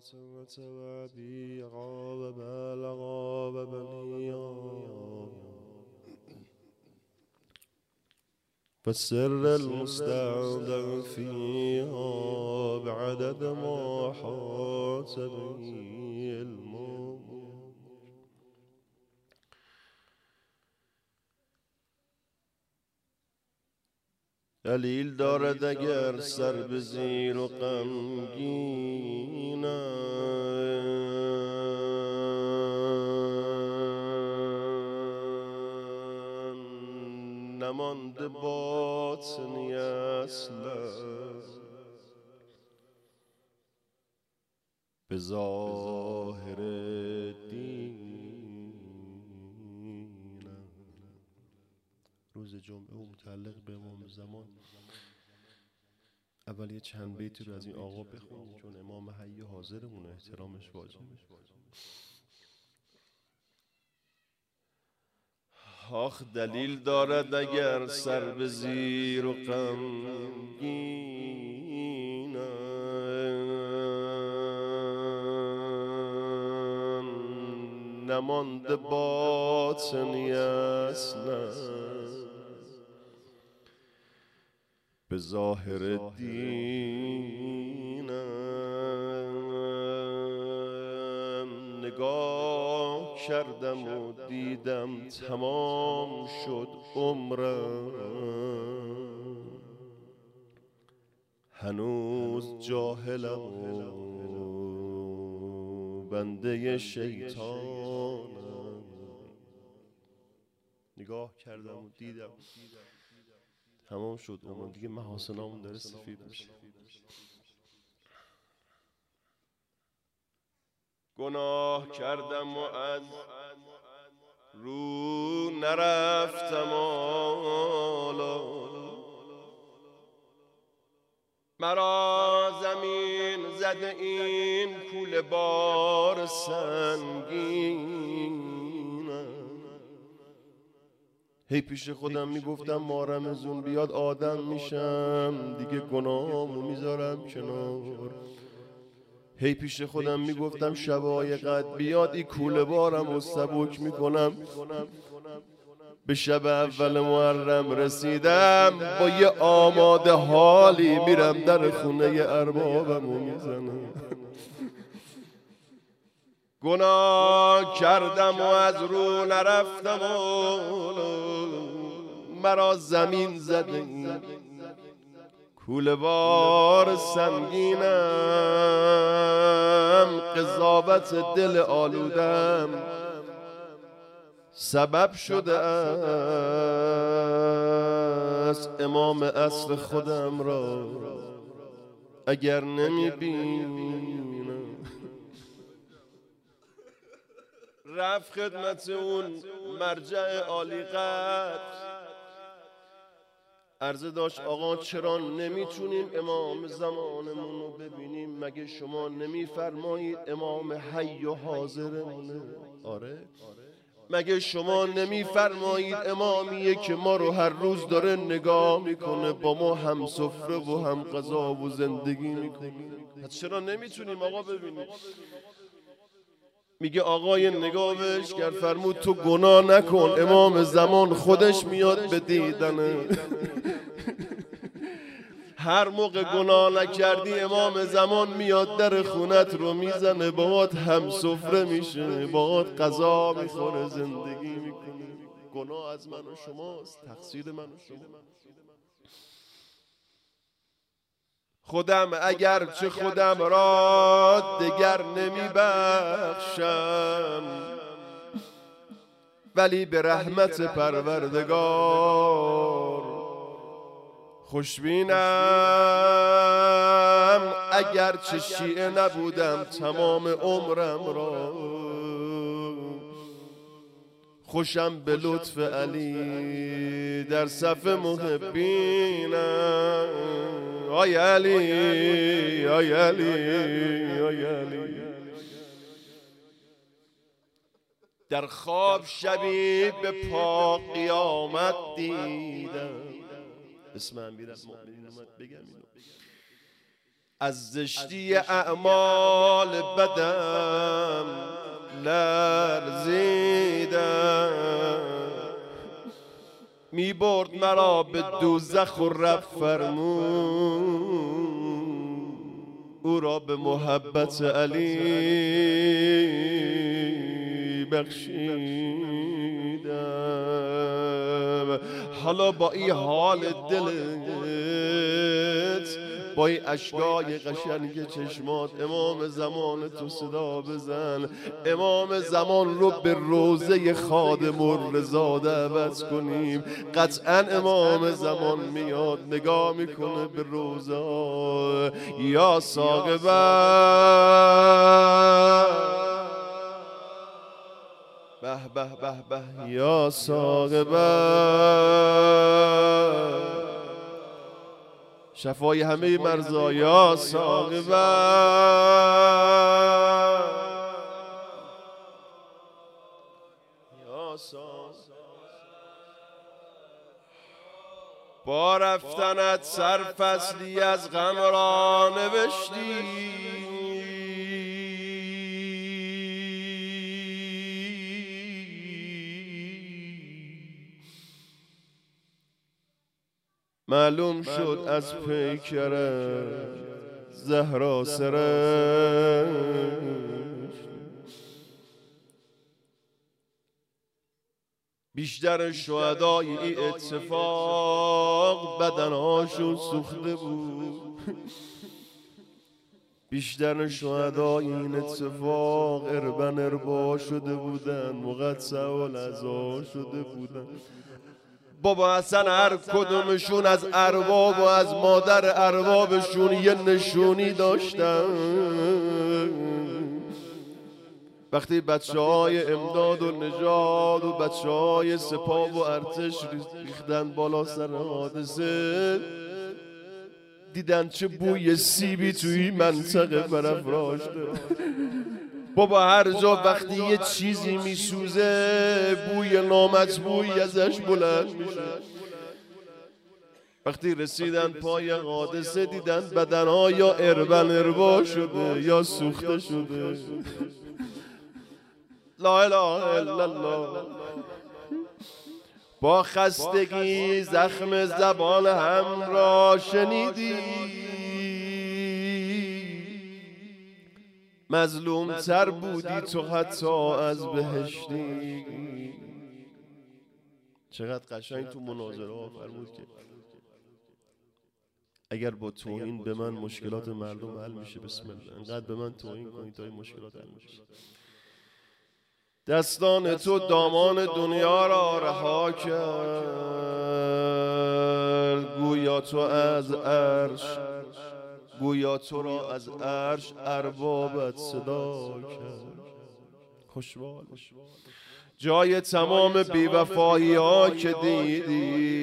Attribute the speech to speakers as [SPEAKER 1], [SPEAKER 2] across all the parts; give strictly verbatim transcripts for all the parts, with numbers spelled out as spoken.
[SPEAKER 1] وتوابي غاب بلغاب بنيا فالسر المستودع فيها بعدد ما حاط به الموت. دلیل دارد اگر سر به زیر و غمگینم نمانده باطنی اصلا به ظاهر دینم. روز جمعه و متعلق به امام زمان اول یه چند بیتی رو از این آقا بخونیم چون امام حی حاضرمون احترامش واجبه. آخ دلیل دارد اگر سر به زیر و غمگینم نمانده باطنی اصلا به ظاهر دینم. نگاه کردم و دیدم تمام شد عمرم هنوز جاهلم و بنده شیطانم. نگاه کردم و دیدم تمام شد عمر دیگه محاسنامون داره سفید میشه. گناه کردم و از رو نرفتم حالا مرا زمین زده این کوله بار سنگین. هی پیش خودم میگفتم ما رمضون بیاد آدم میشم دیگه گناهامو میذارم کنار. هی پیش خودم میگفتم شبای قد بیاد این کوله بارم و سبک میکنم. به شب اول محرم رسیدم با یه آماده حالی میرم در خونه اربابمو میزنم. گناه کردم و از رو نرفتم و مرا زمین زده کوله بار سنگینم. قضاوت دل آلودم سبب شده است امام عصر خودم را اگر نمیبینم. رفت خدمت اون مرجع عالی قدر عرضه داشت آقا چرا نمیتونیم امام زمانمون رو ببینیم مگه شما نمیفرمایید امام حی و حاضرمونه؟ آره مگه شما نمیفرمایید امامیه که ما رو هر روز داره نگاه میکنه با ما هم سفره و هم غذا و زندگی میکنه چرا نمیتونیم آقا ببینیم؟ میگه آقای نگاه بهش کرد فرمود تو گناه نکن امام زمان خودش میاد به دیدنه. هر موقع گناه نکردی امام زمان میاد در خونت رو میزنه باهات هم سفره میشه باهات غذا میخوره زندگی میکنه. گناه از من و شماست تقصیر من و شما. خودم اگر چه خودم را دگر نمیبخشم ولی به رحمت پروردگار خوشبینم. اگر چه شیعه نبودم تمام عمرم را خوشم به لطف علی در صف محبینم. آی علی آی علی آی علی. در خواب شبی به پا قیامت دیدم اسم امیرالمؤمنین اومد بگم اینو. از زشتی اعمال بدم لرزیدم، می برد مرا به دوزخ و رب فرمود او را به محبت علی بخشیدم. حالا با این حال دلت، با این اشکای قشنگ چشمات، امام زمان تو صدا بزن، امام زمان رو به روضه خادم الرضا دعوت کنیم. قطعا امام زمان میاد نگاه میکنه به روضه. یا ساقبه به به به به، یا ساقبه شفای همه مرزا، یا ساقبه یا ساقبه. با رفتنت سرفصلی از غم را نوشتی، معلوم شد از پیکرت زهرا سرش، بیشتر شهدای این اتفاق بدنهاشون سوخته بود. بیشتر شهدای این اتفاق اربن اربا شده بودن، مقطع العزا شده بودن. بابا اصلا هر کدومشون از ارباب و از مادر اربابشون یه نشونی داشتن. وقتی بچه های امداد و نژاد و بچه های سپاه و ارتش ریختن بالا سر حادثه، دیدن چه بوی سیبی توی منطقه برافراشته. بابا هر جا وقتی یه چیزی میسوزه بوی نامطبوعی ازش بلند میشه. وقتی رسیدن پای حادثه دیدن بدنها یا اربن اربا شده یا سوخته شده. لا اله الا الله. با خستگی زخم زبان هم را شنیدی، مظلوم تر بودی تو حتی از بهشتی. چقدر قشنگ تو مناظره ها فرمود که اگر با توهین به من مشکلات مردم حل میشه، بسم الله، انقدر به من توهین کنید تا این مشکلات حل میشه. دستان تو دامان دنیا را رها کرد، گویا تو از عرش، گویا تو را از عرش اربابت صدا کرد. خوشوال جای تمام بیوفایی ها که دیدی،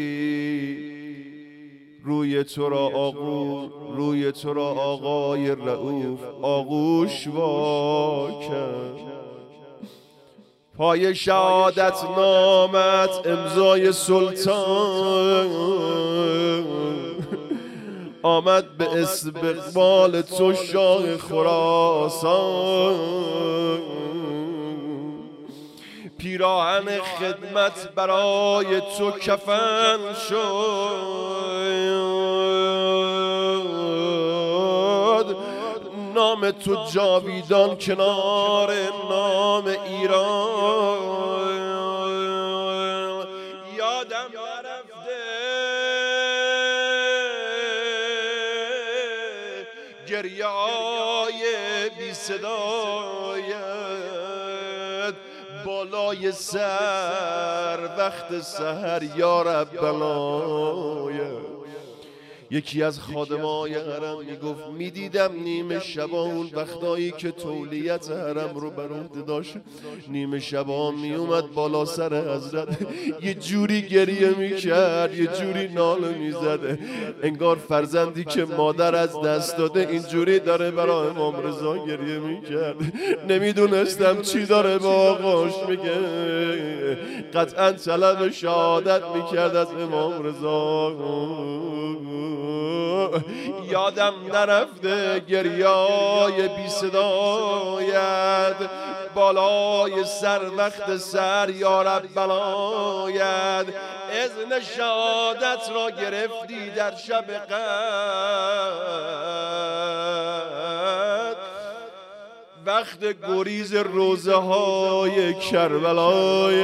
[SPEAKER 1] روی تو را آقو روی تو را آقای رؤوف آغوش وا کرد. پای شهادت نامت امضای سلطان آمد به استقبال تو شاه خراسان. پیراهن خدمت برای تو کفن شد، نام تو جاویدان کنار نام ایران. یادم نرفته گریه های بی صدایت بالای سر وقت سحر یا ربنا. یکی از خادمای حرم میگفت میدیدم نیمه شبا اون وقتایی که تولیت حرم رو بر عهده داشت، نیمه شبا میومد بالا سر حضرت یه جوری گریه میکرد، یه جوری ناله میزد، انگار فرزندی که مادر از دست داده اینجوری داره برای امام رضا گریه میکرد. نمیدونستم چی داره با آقاش میگه. قطعا طلب شهادت میکرد از امام رضا. یادم نرفته گریای بی صدایت بالای سر وقت سر یا رب بلایت اذن شهادت را گرفتی در شب قدر وقت گریز روزه های کربلای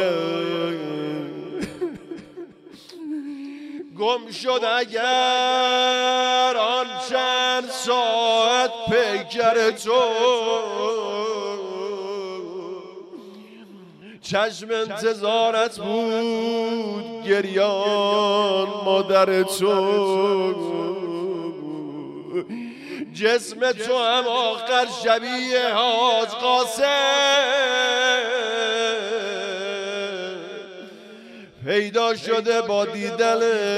[SPEAKER 1] گم شد اگر آن چند ساعت پیکر تو چشم انتظارت بود گریان مادر تو جسم تو هم آخر شبیه حاج قاسم پیدا شده با دیدن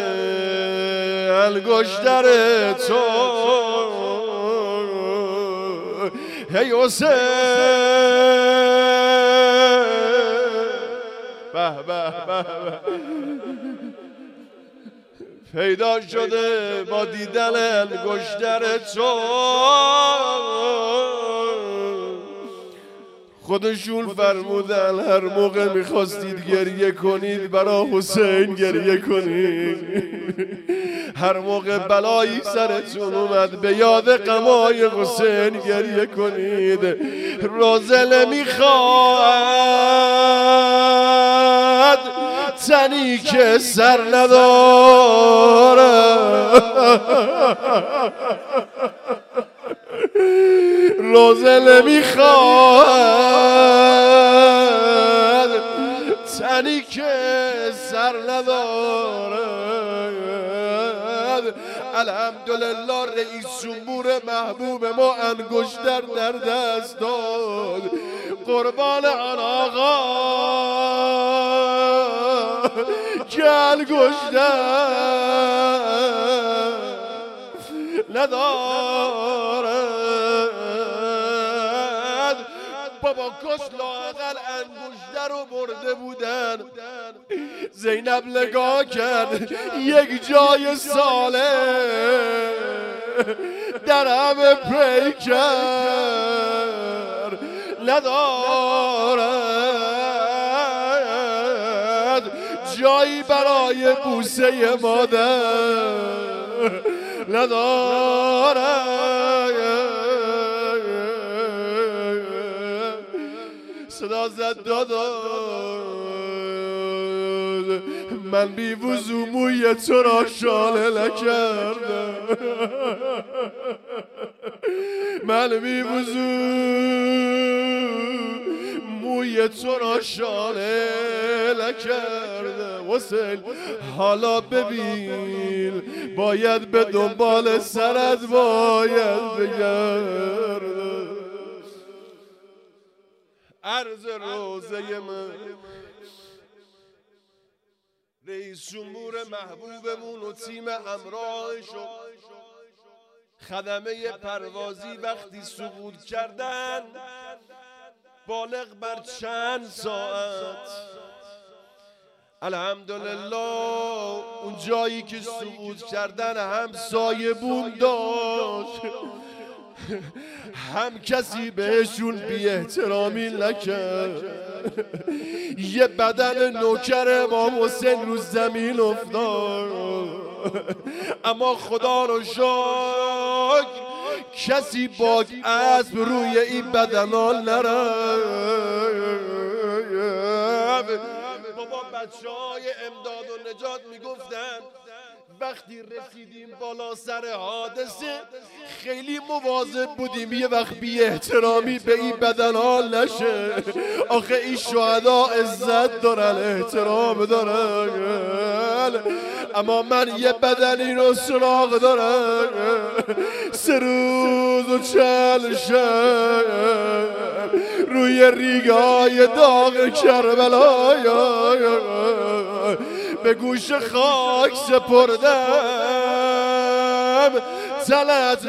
[SPEAKER 1] انگشتر تو هی حسین به به به پیدا شده با دیدن انگشتر تو خودشون فرمودن هر موقع میخواستید گریه کنید برای حسین گریه کنید هر موقع بلایی سرتون اومد به یاد غمای حسین گریه کنید روزه نمیخواد تنی که سر نداره روزه نمیخواد تنی که سر ندارد الحمدلله رئیس جمهور محبوب ما انگشتر در دست داد قربان آن آقا که انگشتر ندارد بابا کش لااقل انگشتر رو برده بودن زینب نگاه کرد یک جای ساله در همه پیکر ندارد جایی برای بوسه مادر ندارد صدا زد داداد من بی وضو موی تو را شاله نکردم من بی وضو موی تو را شاله نکردم حسین حالا ببین باید به دنبال سرت باید بگردم عرض روزه من رئیس جمهور محبوبمون و تیم همراهشو خدمه پروازی وقتی سقوط کردن بالغ بر چند ساعت الحمدلله اون جایی که سقوط کردن هم سایبون داشت هم کسی بهشون بی احترامی نکرد یه بدن نوکر امام حسین رو زمین افتاد اما خدا رو شکر کسی با اسب روی این بدنان نرفت بابا بچه های امداد و نجات میگفتن وقتی رسیدیم بالا سر حادثه خیلی مواظب بودیم یه وقت بی احترامی به این بدن حال نشه آخه این شهدا عزت دارن احترام دارن اما من یه بدنی رو سراغ دارم سه روز و چند شب روی ریگای داغ کربلا به گوش خاک سپردم تنت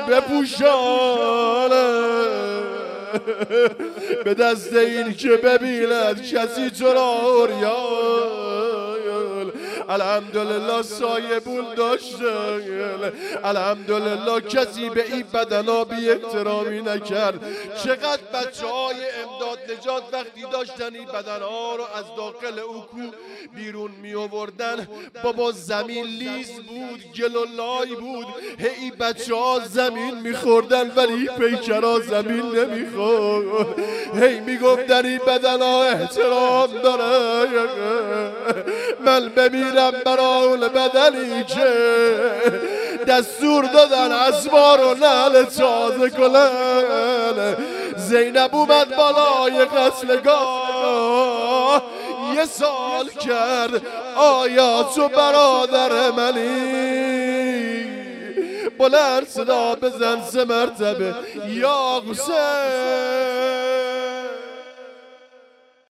[SPEAKER 1] بپوشانم به دست این که ببیند کسی تو را عریان الحمدلله سایبون داشتن، الحمدلله کسی به این بدنا بی احترامی نکرد. چقدر بچه های امداد نجات وقتی داشتن این بدنها رو از داخل اوکو بیرون می آوردن، بابا زمین لیز بود، گلولای بود، هی بچه ها زمین می خوردن ولی پیکرها زمین نمی خورد. هی می گفتن این بدنها احترام داره، من بمیرم برای اون بدنی که دستور دادن اسبا رو نعل تازه کنن. زینب اومد بالای قتلگاه یه سال کرد آیا تو برادر منی؟ بلند صدا بزن سه مرتبه یا حسین.